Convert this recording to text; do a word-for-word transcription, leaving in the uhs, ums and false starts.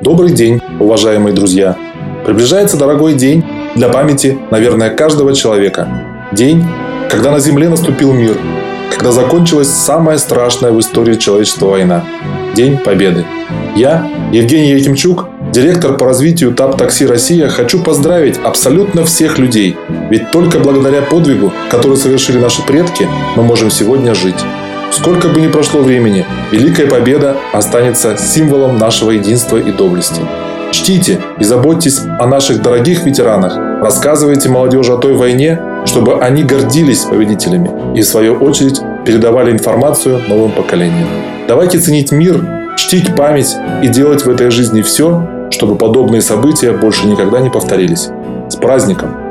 Добрый день, уважаемые друзья! Приближается дорогой день для памяти, наверное, каждого человека. День, когда на Земле наступил мир, когда закончилась самая страшная в истории человечества война. День Победы. Я, Евгений Якимчук, директор по развитию ТАП Такси Россия, хочу поздравить абсолютно всех людей. Ведь только благодаря подвигу, который совершили наши предки, мы можем сегодня жить. Сколько бы ни прошло времени, Великая Победа останется символом нашего единства и доблести. Чтите и заботьтесь о наших дорогих ветеранах. Рассказывайте молодежи о той войне, чтобы они гордились победителями и, в свою очередь, передавали информацию новым поколениям. Давайте ценить мир, чтить память и делать в этой жизни все, чтобы подобные события больше никогда не повторились. С праздником!